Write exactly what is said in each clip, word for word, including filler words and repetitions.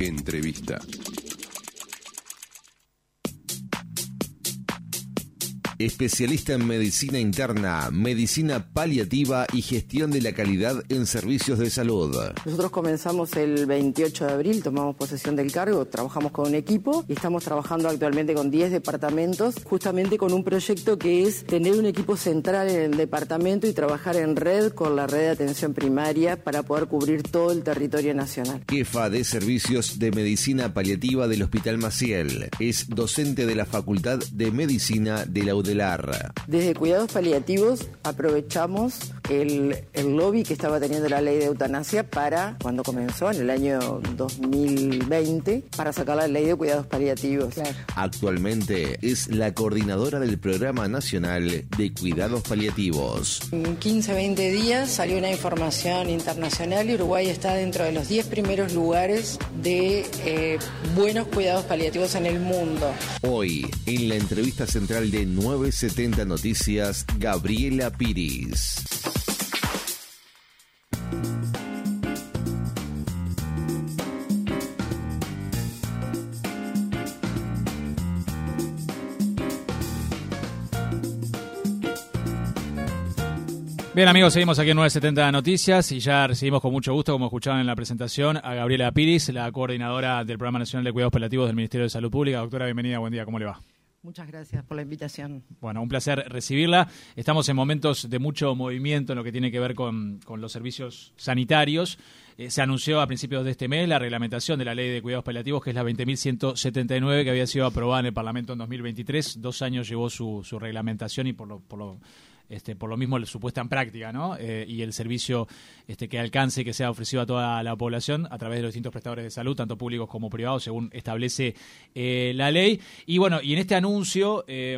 Entrevista. Especialista en medicina interna, medicina paliativa y gestión de la calidad en servicios de salud. Nosotros comenzamos el veintiocho de abril, tomamos posesión del cargo, trabajamos con un equipo y estamos trabajando actualmente con diez departamentos, justamente con un proyecto que es tener un equipo central en el departamento y trabajar en red con la red de atención primaria para poder cubrir todo el territorio nacional. Jefa de Servicios de Medicina Paliativa del Hospital Maciel. Es docente de la Facultad de Medicina de la U D E L A R. Desde Cuidados Paliativos aprovechamos el, el lobby que estaba teniendo la ley de eutanasia para, cuando comenzó, en el año dos mil veinte, para sacar la ley de cuidados paliativos. Claro. Actualmente es la coordinadora del Programa Nacional de Cuidados Paliativos. En quince a veinte días salió una información internacional y Uruguay está dentro de los diez primeros lugares de eh, buenos cuidados paliativos en el mundo. Hoy, en la entrevista central de nueve setenta Noticias, Gabriela Piris. Bien, amigos, seguimos aquí en nueve setenta Noticias y ya recibimos con mucho gusto, como escuchaban en la presentación, a Gabriela Piris, la coordinadora del Programa Nacional de Cuidados Paliativos del Ministerio de Salud Pública. Doctora, bienvenida, buen día, ¿cómo le va? Muchas gracias por la invitación. Bueno, un placer recibirla. Estamos en momentos de mucho movimiento en lo que tiene que ver con, con los servicios sanitarios. Eh, se anunció a principios de este mes la reglamentación de la Ley de Cuidados Paliativos, que es la veinte mil ciento setenta y nueve, que había sido aprobada en el Parlamento en dos mil veintitrés. Dos años llevó su, su reglamentación y por lo... Por lo Este, por lo mismo su puesta en práctica, ¿no? Eh, y el servicio este, que alcance y que sea ofrecido a toda la población a través de los distintos prestadores de salud, tanto públicos como privados, según establece eh, la ley. Y bueno, y en este anuncio eh,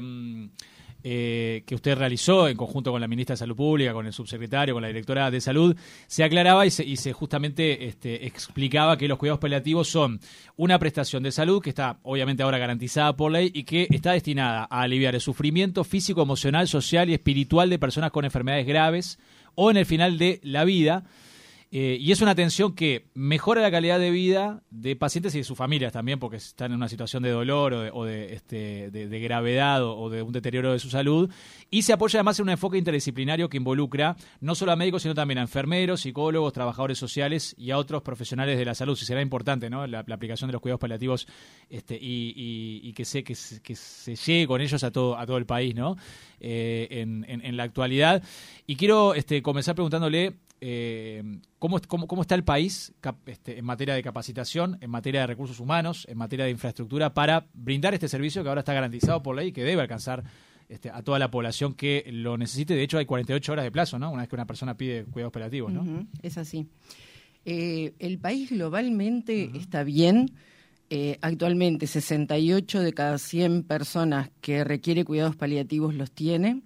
eh, que usted realizó en conjunto con la ministra de Salud Pública, con el subsecretario, con la directora de Salud, se aclaraba y se, y se justamente este, explicaba que los cuidados paliativos son una prestación de salud que está obviamente ahora garantizada por ley y que está destinada a aliviar el sufrimiento físico, emocional, social y espiritual de personas con enfermedades graves o en el final de la vida. Eh, y es una atención que mejora la calidad de vida de pacientes y de sus familias también, porque están en una situación de dolor o de, o de, este, de, de gravedad o, o de un deterioro de su salud. Y se apoya además en un enfoque interdisciplinario que involucra no solo a médicos, sino también a enfermeros, psicólogos, trabajadores sociales y a otros profesionales de la salud. Si será importante, ¿no?, la, la aplicación de los cuidados paliativos este, y, y, y que, se, que, se, que se llegue con ellos a todo, a todo el país, ¿no?, eh, en, en, en la actualidad. Y quiero este, comenzar preguntándole Eh, ¿cómo, cómo, ¿cómo está el país cap, este, en materia de capacitación, en materia de recursos humanos, en materia de infraestructura para brindar este servicio que ahora está garantizado por ley y que debe alcanzar este, a toda la población que lo necesite? De hecho, hay cuarenta y ocho horas de plazo, ¿no?, una vez que una persona pide cuidados paliativos, ¿no? Uh-huh, es así. Eh, el país globalmente uh-huh. está bien. Eh, actualmente, sesenta y ocho de cada cien personas que requiere cuidados paliativos los tiene.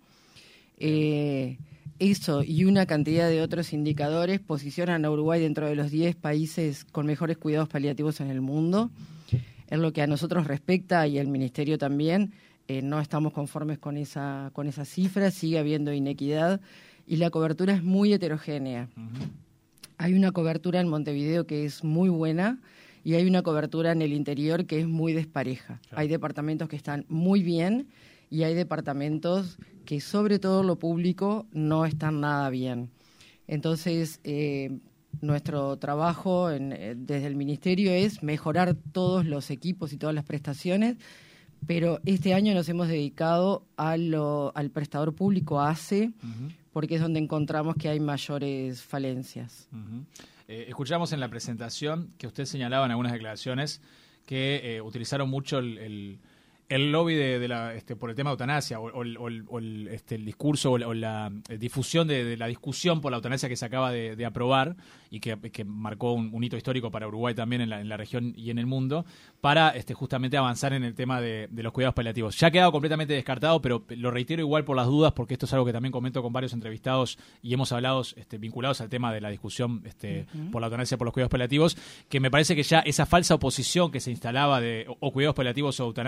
Eh... Eso y una cantidad de otros indicadores posicionan a Uruguay dentro de los diez países con mejores cuidados paliativos en el mundo. En lo que a nosotros respecta, y al Ministerio también, eh, no estamos conformes con esa, con esa cifra, sigue habiendo inequidad y la cobertura es muy heterogénea. Uh-huh. Hay una cobertura en Montevideo que es muy buena y hay una cobertura en el interior que es muy despareja. Claro. Hay departamentos que están muy bien y hay departamentos que, sobre todo lo público, no están nada bien. Entonces, eh, nuestro trabajo en, eh, desde el Ministerio es mejorar todos los equipos y todas las prestaciones, pero este año nos hemos dedicado a lo, al prestador público A C E, uh-huh. porque es donde encontramos que hay mayores falencias. Uh-huh. Eh, escuchamos en la presentación que usted señalaba en algunas declaraciones que eh, utilizaron mucho el... el el lobby de, de la, este, por el tema de eutanasia o, o, o, o el, este, el discurso o la, o la difusión de, de la discusión por la eutanasia que se acaba de, de aprobar y que, que marcó un, un hito histórico para Uruguay también en la, en la región y en el mundo, para este, justamente avanzar en el tema de, de los cuidados paliativos. Ya ha quedado completamente descartado, pero lo reitero igual por las dudas, porque esto es algo que también comento con varios entrevistados y hemos hablado este, vinculados al tema de la discusión este, uh-huh. por la eutanasia, por los cuidados paliativos, que me parece que ya esa falsa oposición que se instalaba de o, o cuidados paliativos o eutanasia ya quedó completamente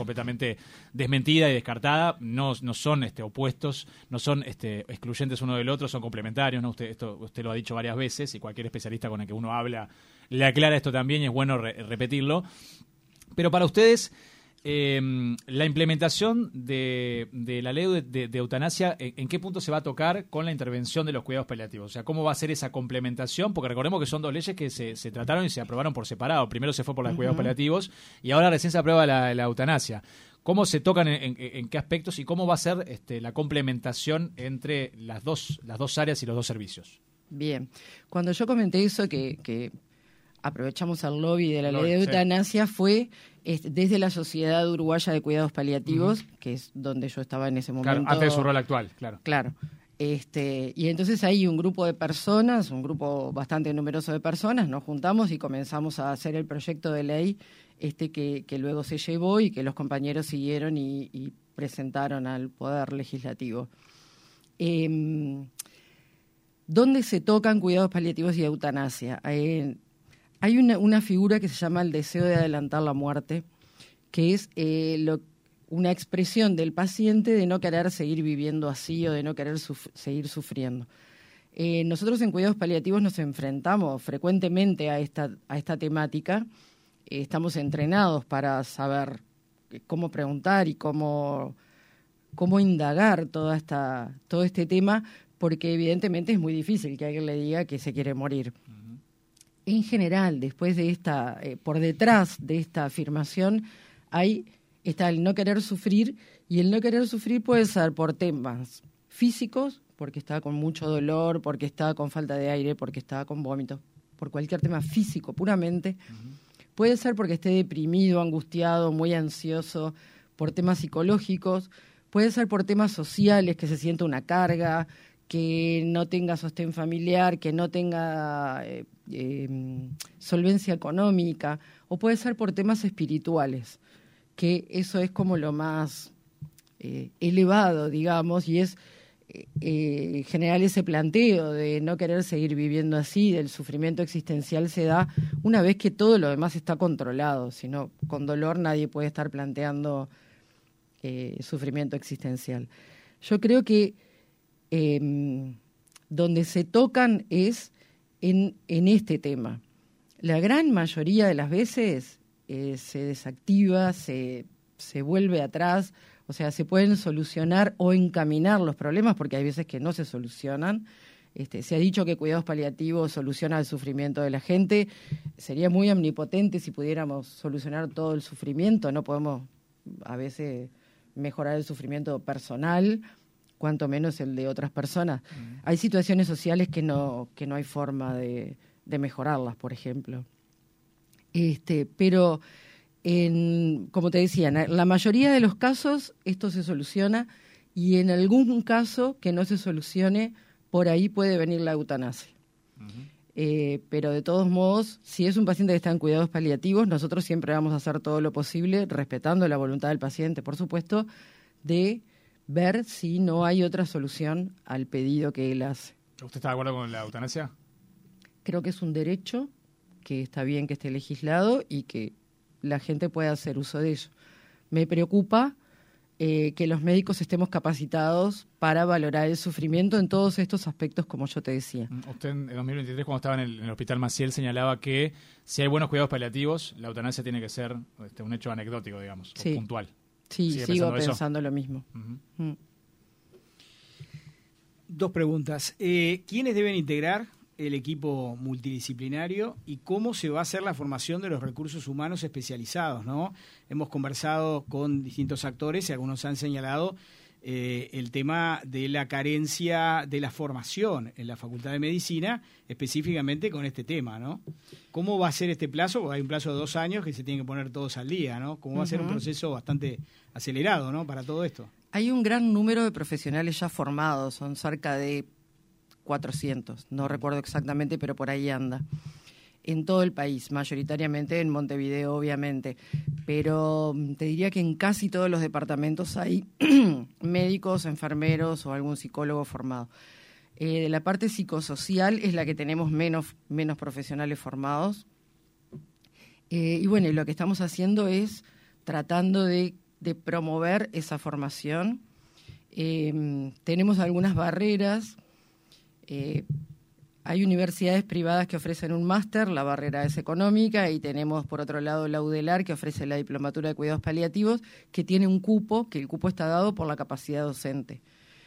completamente desmentida y descartada. No, no son este, opuestos, no son este, excluyentes uno del otro, son complementarios, ¿no? Usted, esto, usted lo ha dicho varias veces y cualquier especialista con el que uno habla le aclara esto también y es bueno re- repetirlo. Pero para ustedes, eh, la implementación de, de la ley de, de, de eutanasia, ¿en, ¿en qué punto se va a tocar con la intervención de los cuidados paliativos? O sea, ¿cómo va a ser esa complementación? Porque recordemos que son dos leyes que se, se trataron y se aprobaron por separado. Primero se fue por los uh-huh. cuidados paliativos y ahora recién se aprueba la, la eutanasia. ¿Cómo se tocan, en, en, en qué aspectos y cómo va a ser este, la complementación entre las dos, las dos áreas y los dos servicios? Bien, cuando yo comenté eso que... que... aprovechamos el lobby de la ley de eutanasia, sí. fue este, desde la Sociedad Uruguaya de Cuidados Paliativos, uh-huh. que es donde yo estaba en ese momento. Claro, antes de su rol actual, claro. Claro. Este, y entonces hay un grupo de personas, un grupo bastante numeroso de personas, nos juntamos y comenzamos a hacer el proyecto de ley este que, que luego se llevó y que los compañeros siguieron y, y presentaron al Poder Legislativo. Eh, ¿Dónde se tocan cuidados paliativos y eutanasia? Eh, Hay una, una figura que se llama el deseo de adelantar la muerte, que es eh, lo, una expresión del paciente de no querer seguir viviendo así o de no querer suf- seguir sufriendo. Eh, nosotros en cuidados paliativos nos enfrentamos frecuentemente a esta, a esta temática. Eh, estamos entrenados para saber cómo preguntar y cómo, cómo indagar toda esta, todo este tema, porque evidentemente es muy difícil que alguien le diga que se quiere morir. En general, después de esta, eh, por detrás de esta afirmación, hay está el no querer sufrir, y el no querer sufrir puede ser por temas físicos, porque está con mucho dolor, porque está con falta de aire, porque está con vómitos, por cualquier tema físico puramente. Uh-huh. Puede ser porque esté deprimido, angustiado, muy ansioso, por temas psicológicos, puede ser por temas sociales, que se sienta una carga, que no tenga sostén familiar, que no tenga eh, eh, solvencia económica, o puede ser por temas espirituales, que eso es como lo más eh, elevado, digamos, y es eh, generar ese planteo de no querer seguir viviendo así, del sufrimiento existencial se da una vez que todo lo demás está controlado, si no, con dolor nadie puede estar planteando eh, sufrimiento existencial. Yo creo que Eh, donde se tocan es en, en este tema. La gran mayoría de las veces eh, se desactiva, se, se vuelve atrás, o sea, se pueden solucionar o encaminar los problemas, porque hay veces que no se solucionan. Este, se ha dicho que cuidados paliativos soluciona el sufrimiento de la gente. Sería muy omnipotente si pudiéramos solucionar todo el sufrimiento. No podemos a veces mejorar el sufrimiento personal, cuanto menos el de otras personas. Uh-huh. Hay situaciones sociales que no que no hay forma de, de mejorarlas, por ejemplo. Este, pero, en, como te decía, en la mayoría de los casos esto se soluciona, y en algún caso que no se solucione, por ahí puede venir la eutanasia. Uh-huh. Eh, pero de todos modos, si es un paciente que está en cuidados paliativos, nosotros siempre vamos a hacer todo lo posible, respetando la voluntad del paciente, por supuesto, de ver si no hay otra solución al pedido que él hace. ¿Usted está de acuerdo con la eutanasia? Creo que es un derecho, que está bien que esté legislado y que la gente pueda hacer uso de ello. Me preocupa eh, que los médicos estemos capacitados para valorar el sufrimiento en todos estos aspectos, como yo te decía. Usted en dos mil veintitrés, cuando estaba en el, en el Hospital Maciel, señalaba que si hay buenos cuidados paliativos, la eutanasia tiene que ser este, un hecho anecdótico, digamos, sí. o puntual. Sí, sigo pensando, pensando lo mismo. Uh-huh. Mm. Dos preguntas. Eh, ¿Quiénes deben integrar el equipo multidisciplinario y cómo se va a hacer la formación de los recursos humanos especializados, ¿no? Hemos conversado con distintos actores y algunos han señalado eh, el tema de la carencia de la formación en la Facultad de Medicina, específicamente con este tema, ¿no? ¿Cómo va a ser este plazo? Porque hay un plazo de dos años que se tienen que poner todos al día, ¿no? ¿Cómo va uh-huh. a ser un proceso bastante acelerado, ¿no? Para todo esto. Hay un gran número de profesionales ya formados, son cerca de cuatrocientos, no recuerdo exactamente, pero por ahí anda. En todo el país, mayoritariamente en Montevideo, obviamente. Pero te diría que en casi todos los departamentos hay médicos, enfermeros o algún psicólogo formado. Eh, de la parte psicosocial es la que tenemos menos, menos profesionales formados. Eh, y bueno, lo que estamos haciendo es tratando de de promover esa formación. Eh, tenemos algunas barreras. Eh, hay universidades privadas que ofrecen un máster, la barrera es económica, y tenemos por otro lado la UDELAR, que ofrece la diplomatura de cuidados paliativos, que tiene un cupo, que el cupo está dado por la capacidad docente.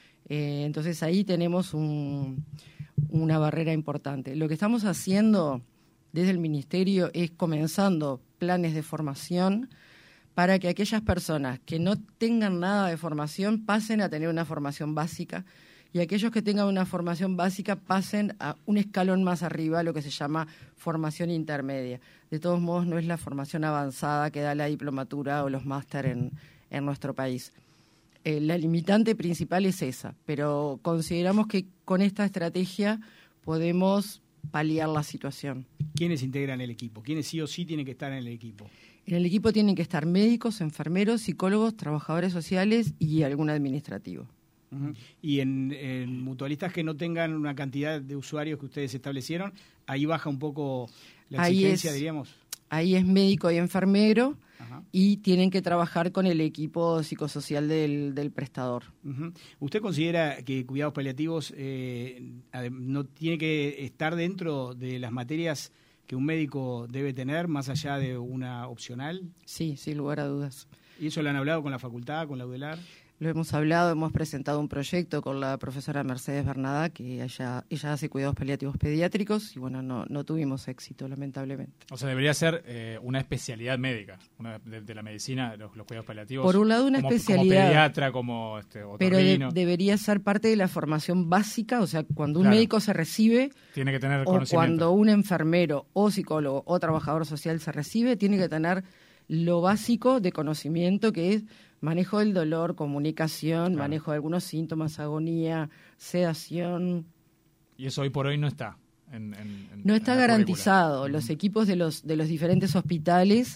Eh, entonces ahí tenemos un, una barrera importante. Lo que estamos haciendo desde el Ministerio es comenzando planes de formación para que aquellas personas que no tengan nada de formación pasen a tener una formación básica, y aquellos que tengan una formación básica pasen a un escalón más arriba, lo que se llama formación intermedia. De todos modos, no es la formación avanzada que da la diplomatura o los máster en, en nuestro país. Eh, la limitante principal es esa, pero consideramos que con esta estrategia podemos paliar la situación. ¿Quiénes integran el equipo? ¿Quiénes sí o sí tienen que estar en el equipo? En el equipo tienen que estar médicos, enfermeros, psicólogos, trabajadores sociales y algún administrativo. Uh-huh. Y en, en mutualistas que no tengan una cantidad de usuarios que ustedes establecieron, ahí baja un poco la ahí exigencia, es, diríamos. Ahí es médico y enfermero. Ajá. Y tienen que trabajar con el equipo psicosocial del, del prestador. Uh-huh. ¿Usted considera que cuidados paliativos eh, no tiene que estar dentro de las materias que un médico debe tener, más allá de una opcional? Sí, sin lugar a dudas. ¿Y eso lo han hablado con la facultad, con la UDELAR? Lo hemos hablado, hemos presentado un proyecto con la profesora Mercedes Bernadá, que ella, ella hace cuidados paliativos pediátricos, y bueno, no, no tuvimos éxito, lamentablemente. O sea, debería ser eh, una especialidad médica, una de, de la medicina, los, los cuidados paliativos. Por un lado, una como, especialidad. Como pediatra, como este, otorrino. Pero de, debería ser parte de la formación básica, o sea, cuando un claro. médico se recibe, tiene que tener o cuando un enfermero o psicólogo o trabajador social se recibe, tiene que tener lo básico de conocimiento, que es manejo del dolor, comunicación, claro. manejo de algunos síntomas, agonía, sedación. Y eso hoy por hoy no está. En, en, en, no está en garantizado. Currícula. Los uh-huh. equipos de los de los diferentes hospitales,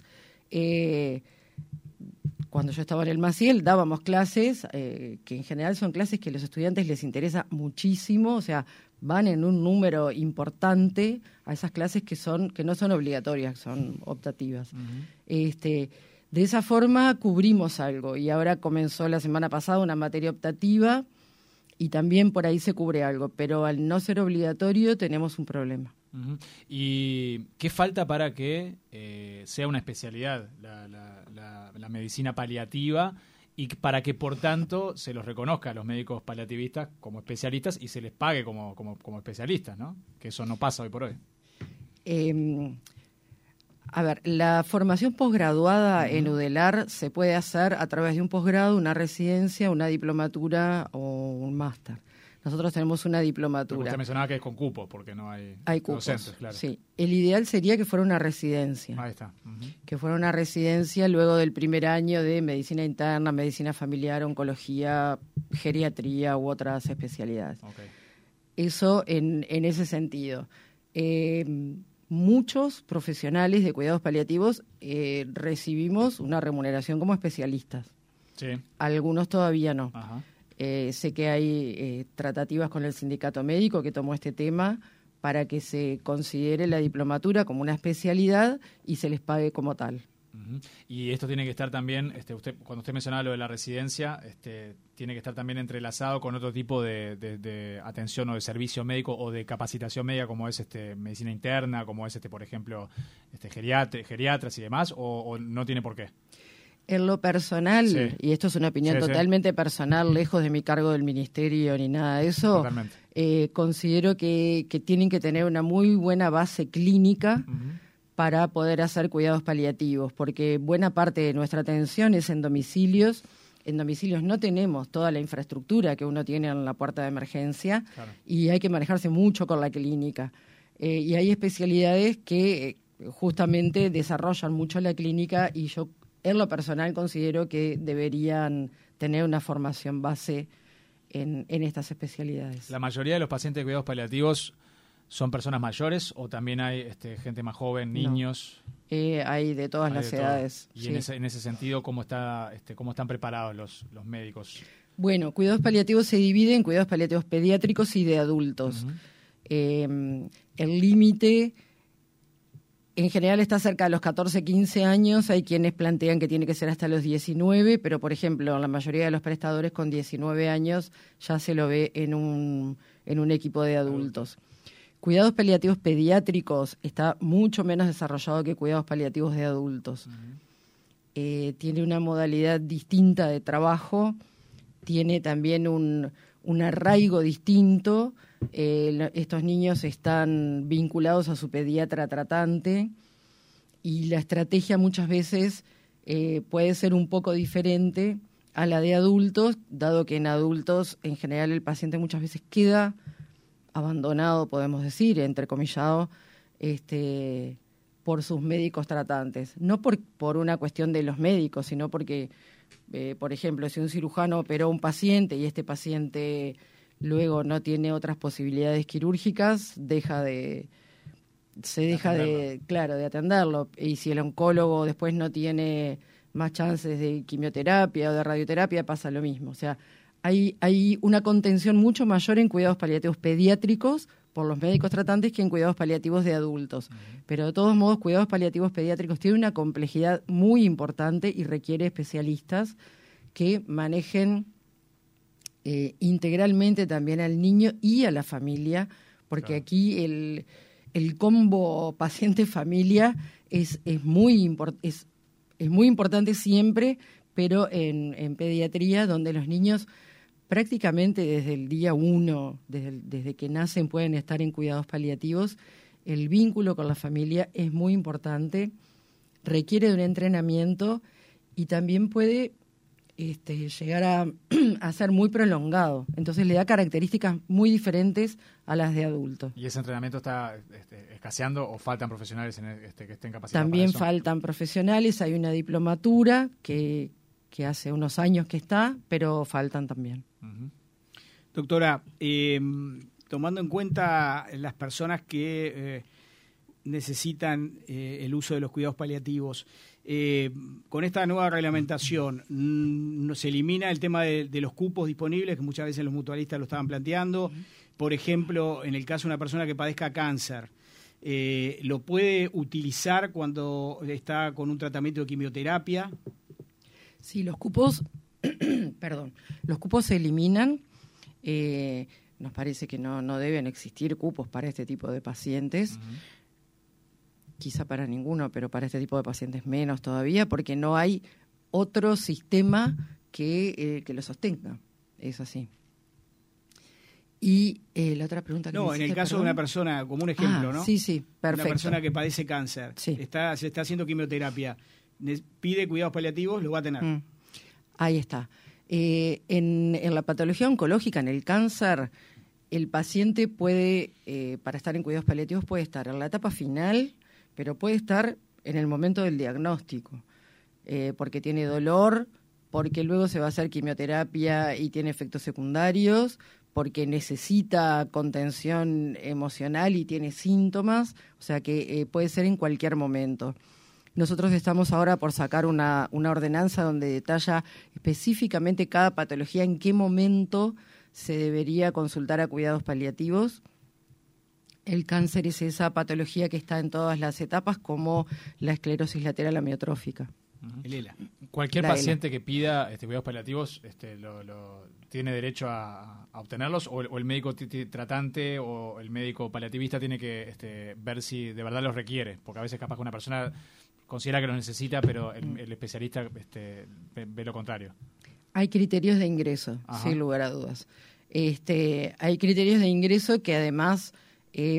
eh, cuando yo estaba en el Maciel, dábamos clases, eh, que en general son clases que a los estudiantes les interesa muchísimo, o sea, van en un número importante a esas clases que son que no son obligatorias, son optativas. Uh-huh. Este, de esa forma cubrimos algo, y ahora comenzó la semana pasada una materia optativa y también por ahí se cubre algo, pero al no ser obligatorio tenemos un problema. Uh-huh. ¿Y qué falta para que eh, sea una especialidad la, la, la, la medicina paliativa, y para que por tanto se los reconozca a los médicos paliativistas como especialistas y se les pague como, como, como especialistas, ¿no? Que eso no pasa hoy por hoy. Eh, a ver, la formación posgraduada uh-huh. en UDELAR se puede hacer a través de un posgrado, una residencia, una diplomatura o un máster. Nosotros tenemos una diplomatura. Pero usted mencionaba que es con cupo, porque no hay, hay cupos, docentes, claro. Sí. El ideal sería que fuera una residencia. Ahí está. Uh-huh. Que fuera una residencia luego del primer año de medicina interna, medicina familiar, oncología, geriatría u otras especialidades. Okay. Eso en, en ese sentido. Eh, muchos profesionales de cuidados paliativos eh, recibimos una remuneración como especialistas. Sí. Algunos todavía no. Ajá. Eh, sé que hay eh, tratativas con el sindicato médico que tomó este tema para que se considere la diplomatura como una especialidad y se les pague como tal. Uh-huh. Y esto tiene que estar también, este, usted cuando usted mencionaba lo de la residencia, este, tiene que estar también entrelazado con otro tipo de, de, de atención o de servicio médico o de capacitación médica, como es este medicina interna, como es este por ejemplo este geriatra, geriatras y demás, o, o no tiene por qué. En lo personal, sí. y esto es una opinión sí, totalmente sí. personal, lejos de mi cargo del ministerio ni nada de eso, eh, considero que, que tienen que tener una muy buena base clínica uh-huh. para poder hacer cuidados paliativos, porque buena parte de nuestra atención es en domicilios. En domicilios no tenemos toda la infraestructura que uno tiene en la puerta de emergencia, claro. y hay que manejarse mucho con la clínica. Eh, y hay especialidades que eh, justamente desarrollan mucho la clínica, y yo en lo personal considero que deberían tener una formación base en, en estas especialidades. ¿La mayoría de los pacientes de cuidados paliativos son personas mayores o también hay este, gente más joven, niños? No. Eh, hay de todas hay las de edades. Y sí. en, ese, en ese sentido, ¿cómo, está, este, cómo están preparados los, los médicos? Bueno, cuidados paliativos se dividen en cuidados paliativos pediátricos y de adultos. Uh-huh. Eh, el límite en general está cerca de los catorce, quince años, hay quienes plantean que tiene que ser hasta los diecinueve, pero por ejemplo, la mayoría de los prestadores con diecinueve años ya se lo ve en un, en un equipo de adultos. Cuidados paliativos pediátricos está mucho menos desarrollado que cuidados paliativos de adultos. Uh-huh. Eh, tiene una modalidad distinta de trabajo, tiene también un, un arraigo distinto. Eh, estos niños están vinculados a su pediatra tratante y la estrategia muchas veces eh, puede ser un poco diferente a la de adultos, dado que en adultos en general el paciente muchas veces queda abandonado, podemos decir, entrecomillado, este, por sus médicos tratantes. No por, por una cuestión de los médicos, sino porque, eh, por ejemplo, si un cirujano operó a un paciente y este paciente luego no tiene otras posibilidades quirúrgicas, deja de se deja de, claro, de atenderlo. Y si el oncólogo después no tiene más chances de quimioterapia o de radioterapia, pasa lo mismo. O sea, hay, hay una contención mucho mayor en cuidados paliativos pediátricos por los médicos tratantes que en cuidados paliativos de adultos. Uh-huh. Pero de todos modos, cuidados paliativos pediátricos tiene una complejidad muy importante y requiere especialistas que manejen Eh, integralmente también al niño y a la familia, porque claro, aquí el, el combo paciente-familia es, es, muy import, es, es muy importante siempre, pero en, en pediatría, donde los niños prácticamente desde el día uno, desde, desde que nacen, pueden estar en cuidados paliativos, el vínculo con la familia es muy importante, requiere de un entrenamiento y también puede Este, llegar a, a ser muy prolongado. Entonces le da características muy diferentes a las de adultos. ¿Y ese entrenamiento está este, escaseando o faltan profesionales en este, que estén capacitados? También para eso? Faltan profesionales, hay una diplomatura que, que hace unos años que está, pero faltan también. Uh-huh. Doctora, eh, tomando en cuenta las personas que eh, necesitan eh, el uso de los cuidados paliativos, Eh, con esta nueva reglamentación, mmm, ¿se elimina el tema de, de los cupos disponibles, que muchas veces los mutualistas lo estaban planteando? Por ejemplo, en el caso de una persona que padezca cáncer, eh, ¿lo puede utilizar cuando está con un tratamiento de quimioterapia? Sí, los cupos, perdón, los cupos se eliminan. Eh, nos parece que no, no deben existir cupos para este tipo de pacientes. Uh-huh. Quizá para ninguno, pero para este tipo de pacientes menos todavía, porque no hay otro sistema que, eh, que lo sostenga. Es así. Y eh, la otra pregunta que No, me en hiciste, el caso perdón. de una persona, como un ejemplo, ah, ¿no? Sí, sí, perfecto. Una persona que padece cáncer, sí. está, se está haciendo quimioterapia, pide cuidados paliativos, lo va a tener. Mm. Ahí está. Eh, en, en la patología oncológica, en el cáncer, el paciente puede, eh, para estar en cuidados paliativos, puede estar en la etapa final, pero puede estar en el momento del diagnóstico, eh, porque tiene dolor, porque luego se va a hacer quimioterapia y tiene efectos secundarios, porque necesita contención emocional y tiene síntomas, o sea que eh, puede ser en cualquier momento. Nosotros estamos ahora por sacar una, una ordenanza donde detalla específicamente cada patología, en qué momento se debería consultar a cuidados paliativos. El cáncer es esa patología que está en todas las etapas, como la esclerosis lateral amiotrófica. Uh-huh. El ELA. Cualquier la paciente ELA. que pida este, cuidados paliativos este, lo, lo, tiene derecho a, a obtenerlos, o, o el médico t- t- tratante o el médico paliativista tiene que este, ver si de verdad los requiere, porque a veces capaz que una persona considera que los necesita, pero el, el especialista este, ve, ve lo contrario. Hay criterios de ingreso, Ajá. sin lugar a dudas. Este, hay criterios de ingreso que además Eh,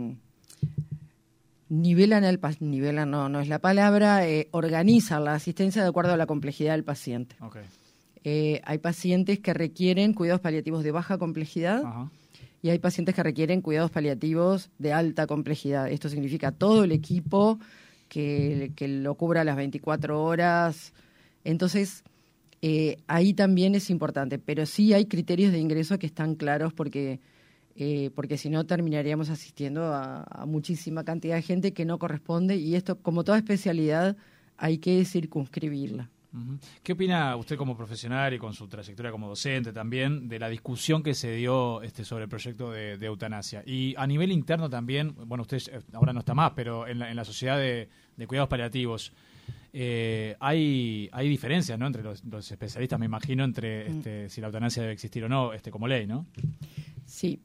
nivelan al paciente, nivelan no, no es la palabra, eh, organizan la asistencia de acuerdo a la complejidad del paciente. Okay. Eh, hay pacientes que requieren cuidados paliativos de baja complejidad Ajá. y hay pacientes que requieren cuidados paliativos de alta complejidad. Esto significa todo el equipo que, que lo cubra las veinticuatro horas. Entonces, eh, ahí también es importante, pero sí hay criterios de ingreso que están claros porque... Eh, porque si no terminaríamos asistiendo a, a muchísima cantidad de gente que no corresponde, y esto, como toda especialidad, hay que circunscribirla. Uh-huh. ¿Qué opina usted como profesional y con su trayectoria como docente también de la discusión que se dio este, sobre el proyecto de, de eutanasia? Y a nivel interno también, bueno, usted ahora no está más, pero en la, en la sociedad de, de cuidados paliativos, eh, hay hay diferencias, ¿no?, entre los, los especialistas, me imagino, entre este, si la eutanasia debe existir o no, este, como ley, ¿no? Sí.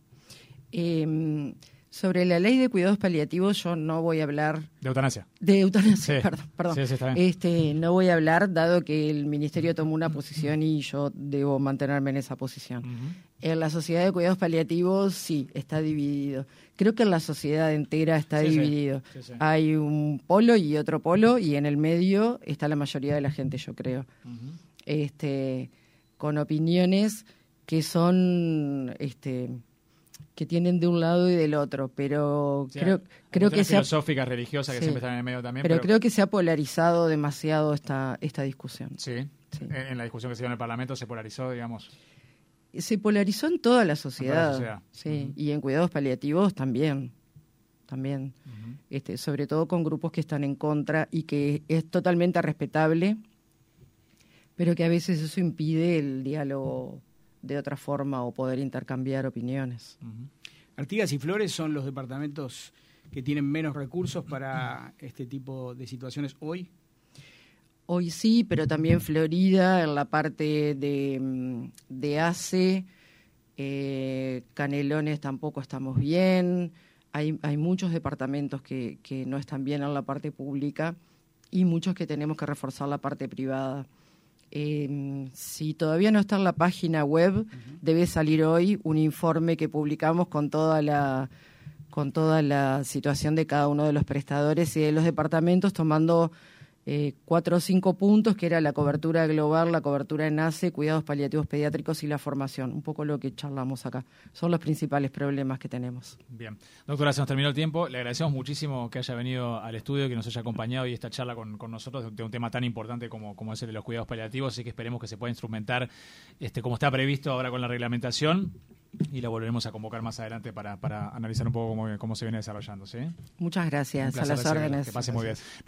Eh, sobre la ley de cuidados paliativos yo no voy a hablar... De eutanasia. De eutanasia, Sí. perdón. perdón. Sí, sí, está bien. Este, no voy a hablar, dado que el Ministerio tomó una posición y yo debo mantenerme en esa posición. Uh-huh. En la sociedad de cuidados paliativos, sí, está dividido. Creo que en la sociedad entera está Sí, sí. dividido. Sí, sí. Hay un polo y otro polo, y en el medio está la mayoría de la gente, yo creo. Uh-huh. Este, con opiniones que son... este que tienen de un lado y del otro, pero O sea, creo creo que se ha, filosóficas, religiosas que sí, siempre están en el medio también. pero, Pero, creo que se ha polarizado demasiado esta esta discusión. Sí. Sí. En, en la discusión que se dio en el Parlamento se polarizó, digamos. Se polarizó en toda la sociedad, En toda la sociedad. sí, Uh-huh. y en cuidados paliativos también, también, Uh-huh. este, sobre todo con grupos que están en contra y que es totalmente respetable, pero que a veces eso impide el diálogo de otra forma o poder intercambiar opiniones. Uh-huh. Artigas y Flores son los departamentos que tienen menos recursos para este tipo de situaciones hoy. Hoy sí, pero también Florida, en la parte de, de A C E, eh, Canelones tampoco estamos bien, hay, hay muchos departamentos que, que no están bien en la parte pública y muchos que tenemos que reforzar la parte privada. Eh, si todavía no está en la página web, uh-huh. debe salir hoy un informe que publicamos con toda la con toda la situación de cada uno de los prestadores y de los departamentos, tomando eh, cuatro o cinco puntos, que era la cobertura global, la cobertura en A C E, cuidados paliativos pediátricos y la formación. Un poco lo que charlamos acá. Son los principales problemas que tenemos. Bien. Doctora, se nos terminó el tiempo. Le agradecemos muchísimo que haya venido al estudio, que nos haya acompañado y esta charla con, con nosotros de un tema tan importante como, como es el de los cuidados paliativos. Así que esperemos que se pueda instrumentar este, como está previsto ahora con la reglamentación. Y la volveremos a convocar más adelante para, para analizar un poco cómo, cómo se viene desarrollando. ¿Sí? Muchas gracias. A las recibirla. órdenes. Que pase muy bien.